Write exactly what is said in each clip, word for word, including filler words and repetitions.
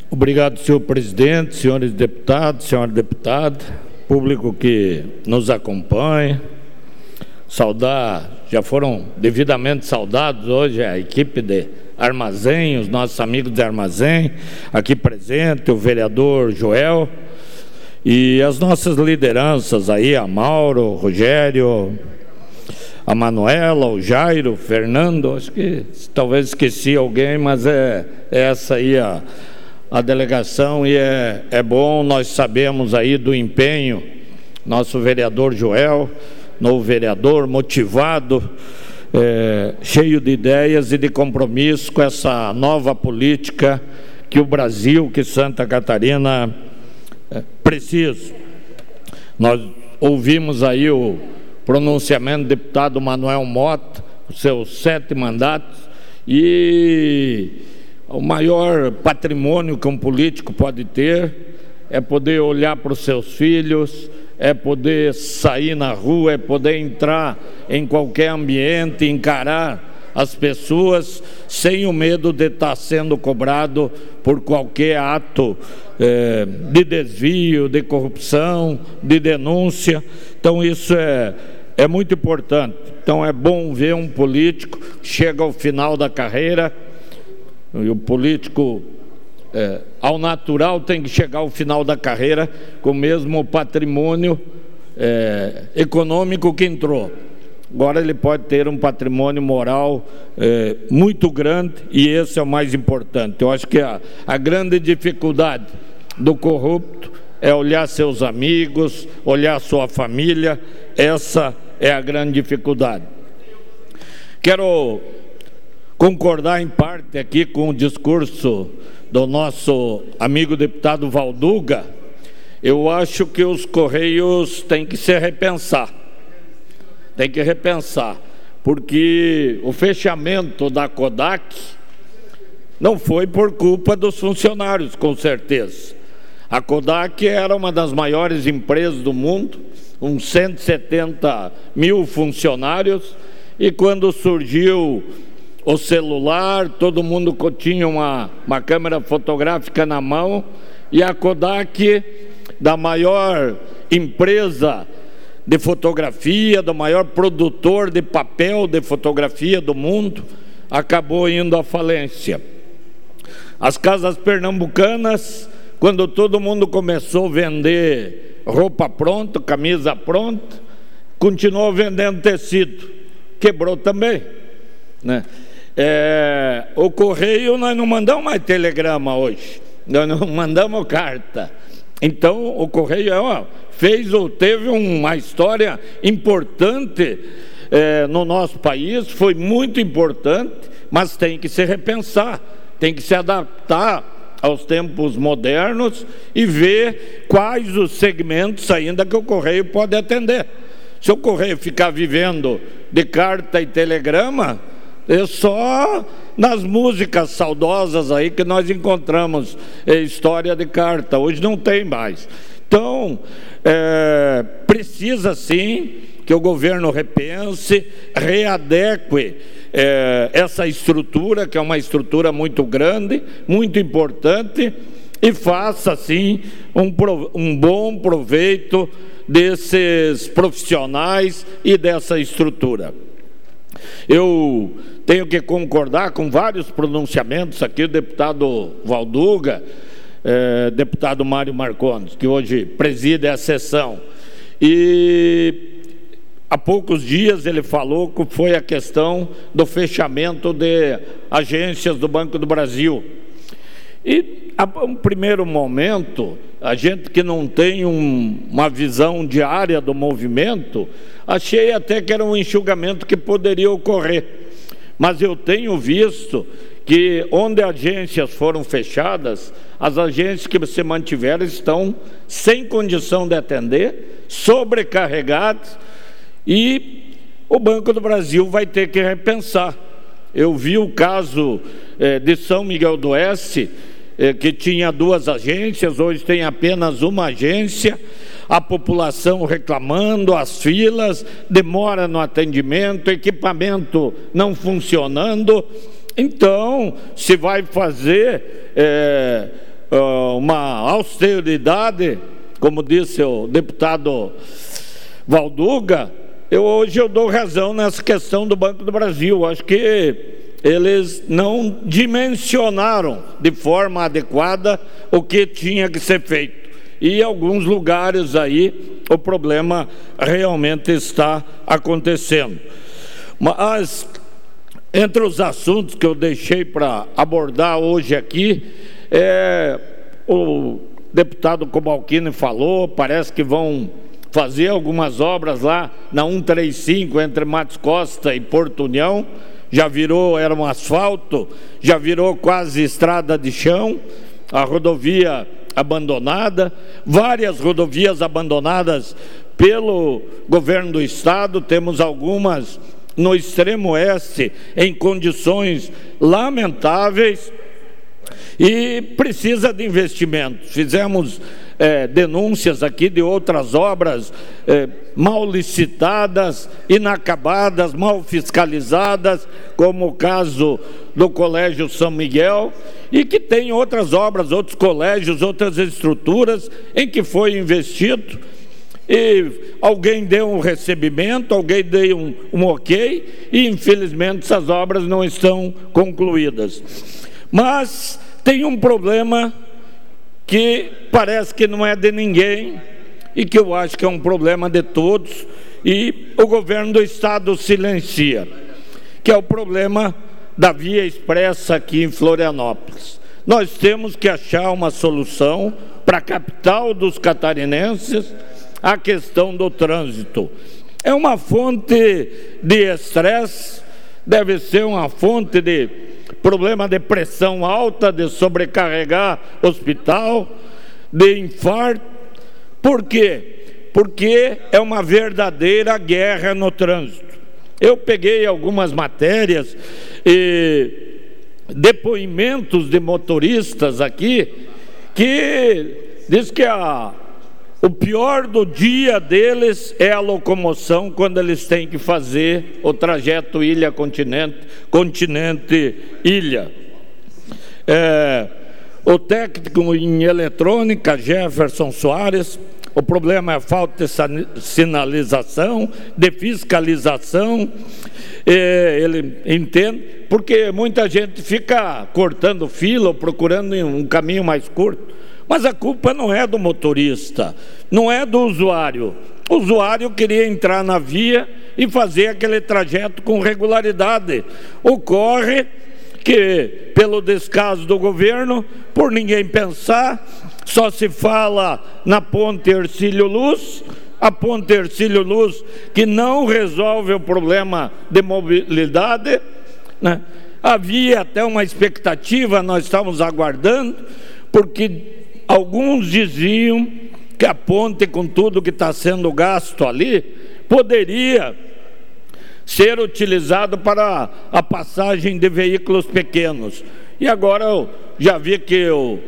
Obrigado, senhor presidente, senhores deputados, senhora deputada, público que nos acompanha. Saudar, já foram devidamente saudados hoje a equipe de Armazém, os nossos amigos de Armazém, aqui presente, o vereador Joel, e as nossas lideranças aí, a Mauro, o Rogério, a Manuela, o Jairo, o Fernando, acho que talvez esqueci alguém, mas é, é essa aí a... a delegação, e é, é bom, nós sabemos aí do empenho, nosso vereador Joel, novo vereador, motivado, é, cheio de ideias e de compromisso com essa nova política que o Brasil, que Santa Catarina é, precisa. Nós ouvimos aí o pronunciamento do deputado Manuel Mota, os seus sete mandatos, e o maior patrimônio que um político pode ter é poder olhar para os seus filhos, é poder sair na rua, é poder entrar em qualquer ambiente, encarar as pessoas sem o medo de estar sendo cobrado por qualquer ato é, de desvio, de corrupção, de denúncia. Então isso é, é muito importante. Então é bom ver um político que chega ao final da carreira. E o político, é, ao natural, tem que chegar ao final da carreira com o mesmo patrimônio é, econômico que entrou. Agora ele pode ter um patrimônio moral é, muito grande, e esse é o mais importante. Eu acho que a, a grande dificuldade do corrupto é olhar seus amigos, olhar sua família. Essa é a grande dificuldade. Quero concordar em parte aqui com o discurso do nosso amigo deputado Valduga. Eu acho que os Correios têm que se repensar, tem que repensar, porque o fechamento da Kodak não foi por culpa dos funcionários, com certeza. A Kodak era uma das maiores empresas do mundo, uns cento e setenta mil funcionários, e quando surgiu o celular, todo mundo tinha uma, uma câmera fotográfica na mão, e a Kodak, da maior empresa de fotografia, do maior produtor de papel de fotografia do mundo, acabou indo à falência. As casas pernambucanas, quando todo mundo começou a vender roupa pronta, camisa pronta, continuou vendendo tecido, quebrou também, né? É, o Correio, nós não mandamos mais telegrama hoje, nós não mandamos carta. Então o Correio ó, fez ou teve uma história importante é, no nosso país, foi muito importante, mas tem que se repensar, tem que se adaptar aos tempos modernos e ver quais os segmentos ainda que o Correio pode atender. Se o Correio ficar vivendo de carta e telegrama, é só nas músicas saudosas aí que nós encontramos é, história de carta. Hoje não tem mais. Então, é, precisa sim que o governo repense, readeque é, essa estrutura, que é uma estrutura muito grande, muito importante, e faça sim um, um bom proveito desses profissionais e dessa estrutura. Eu tenho que concordar com vários pronunciamentos aqui do deputado Valduga, eh, deputado Mário Marcondes, que hoje preside a sessão. E há poucos dias ele falou que foi a questão do fechamento de agências do Banco do Brasil. E, a um primeiro momento, a gente que não tem um, uma visão diária do movimento, achei até que era um enxugamento que poderia ocorrer. Mas eu tenho visto que onde agências foram fechadas, as agências que se mantiveram estão sem condição de atender, sobrecarregadas, e o Banco do Brasil vai ter que repensar. Eu vi o caso eh, de São Miguel do Oeste, eh, que tinha duas agências, hoje tem apenas uma agência, a população reclamando, as filas, demora no atendimento, equipamento não funcionando. Então, se vai fazer é, uma austeridade, como disse o deputado Valduga. Eu, hoje eu dou razão nessa questão do Banco do Brasil. Acho que eles não dimensionaram de forma adequada o que tinha que ser feito. E em alguns lugares aí o problema realmente está acontecendo. Mas entre os assuntos que eu deixei para abordar hoje aqui, é, o deputado Cobalcini falou, parece que vão fazer algumas obras lá na cento e trinta e cinco entre Matos Costa e Porto União. Já virou, era um asfalto, já virou quase estrada de chão, a rodovia abandonada, várias rodovias abandonadas pelo governo do estado, temos algumas no extremo oeste em condições lamentáveis e precisa de investimentos. Fizemos é, denúncias aqui de outras obras é, mal licitadas, inacabadas, mal fiscalizadas, como o caso do Colégio São Miguel, e que tem outras obras, outros colégios, outras estruturas em que foi investido e alguém deu um recebimento, alguém deu um, um ok, e infelizmente essas obras não estão concluídas. Mas tem um problema que parece que não é de ninguém e que eu acho que é um problema de todos, e o governo do estado silencia, que é o problema da via expressa aqui em Florianópolis. Nós temos que achar uma solução para a capital dos catarinenses, a questão do trânsito. É uma fonte de estresse, deve ser uma fonte de problema de pressão alta, de sobrecarregar hospital, de infarto. Por quê? Porque é uma verdadeira guerra no trânsito. Eu peguei algumas matérias e depoimentos de motoristas aqui que diz que a, o pior do dia deles é a locomoção quando eles têm que fazer o trajeto ilha-continente, continente-ilha. É, o técnico em eletrônica, Jefferson Soares, o problema é a falta de sinalização, de fiscalização. É, ele entende, porque muita gente fica cortando fila ou procurando um caminho mais curto. Mas a culpa não é do motorista, não é do usuário. O usuário queria entrar na via e fazer aquele trajeto com regularidade. Ocorre que, pelo descaso do governo, por ninguém pensar, só se fala na ponte Hercílio Luz, a ponte Hercílio Luz que não resolve o problema de mobilidade, né? Havia até uma expectativa, nós estávamos aguardando, porque alguns diziam que a ponte, com tudo que está sendo gasto ali, poderia ser utilizado para a passagem de veículos pequenos. E agora eu já vi que o,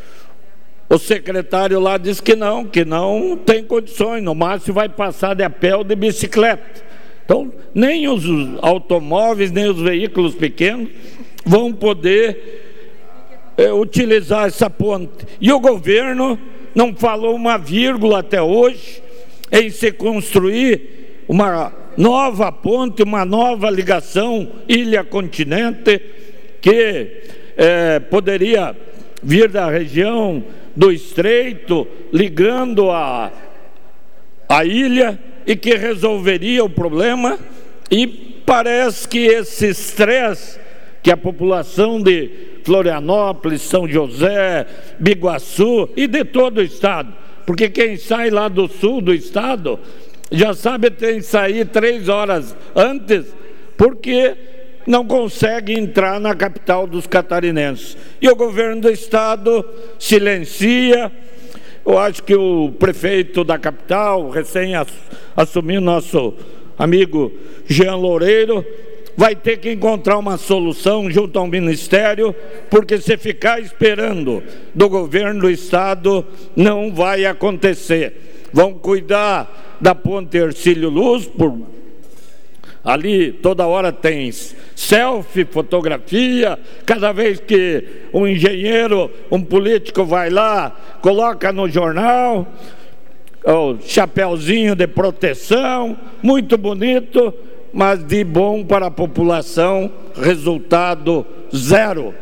o secretário lá disse que não, que não tem condições, no máximo vai passar de a pé ou de bicicleta. Então, nem os automóveis, nem os veículos pequenos vão poder é, utilizar essa ponte. E o governo não falou uma vírgula até hoje em se construir uma nova ponte, uma nova ligação ilha-continente, que é, poderia vir da região do Estreito, ligando a, a ilha, e que resolveria o problema. E parece que esse estresse que a população de Florianópolis, São José, Biguaçu e de todo o estado, porque quem sai lá do sul do estado já sabe que tem que sair três horas antes, porque não consegue entrar na capital dos catarinenses. E o governo do estado silencia. Eu acho que o prefeito da capital, recém assumiu, nosso amigo Jean Loureiro, vai ter que encontrar uma solução junto ao Ministério, porque se ficar esperando do governo do estado, não vai acontecer. Vão cuidar da ponte Hercílio Luz por Ali toda hora tem selfie, fotografia, cada vez que um engenheiro, um político vai lá, coloca no jornal, o chapéuzinho de proteção, muito bonito, mas de bom para a população, resultado zero.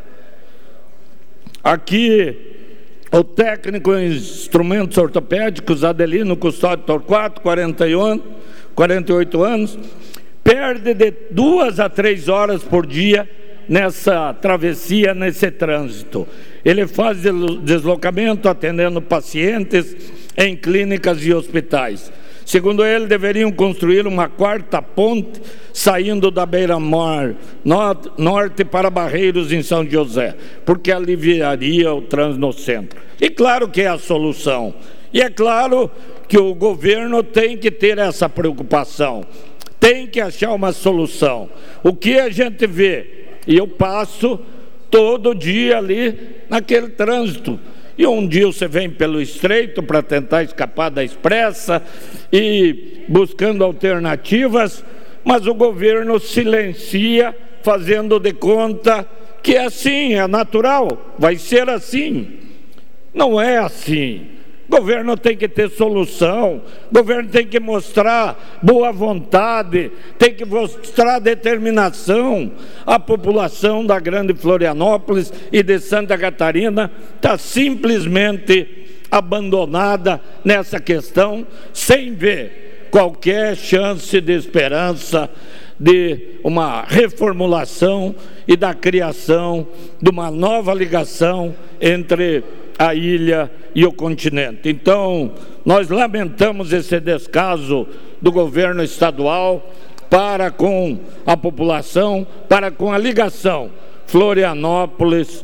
Aqui, o técnico em instrumentos ortopédicos, Adelino Custódio Torquato, quarenta e oito anos, perde de duas a três horas por dia nessa travessia, nesse trânsito. Ele faz deslocamento atendendo pacientes em clínicas e hospitais. Segundo ele, deveriam construir uma quarta ponte saindo da beira-mar norte para Barreiros, em São José, porque aliviaria o trânsito no centro. E claro que é a solução. E é claro que o governo tem que ter essa preocupação, tem que achar uma solução. O que a gente vê, e eu passo todo dia ali naquele trânsito, e um dia você vem pelo estreito para tentar escapar da expressa e buscando alternativas, mas o governo silencia, fazendo de conta que é assim, é natural, vai ser assim. Não é assim. O governo tem que ter solução, o governo tem que mostrar boa vontade, tem que mostrar determinação. A população da grande Florianópolis e de Santa Catarina está simplesmente abandonada nessa questão, sem ver qualquer chance de esperança de uma reformulação e da criação de uma nova ligação entre a ilha e o continente. Então, nós lamentamos esse descaso do governo estadual para com a população, para com a ligação Florianópolis,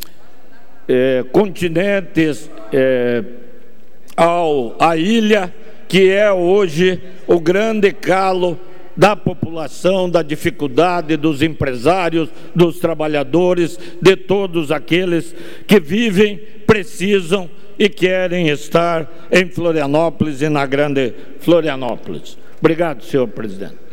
eh, continentes, eh, ao, à ilha, que é hoje o grande calo da população, da dificuldade dos empresários, dos trabalhadores, de todos aqueles que vivem, precisam e querem estar em Florianópolis e na grande Florianópolis. Obrigado, senhor presidente.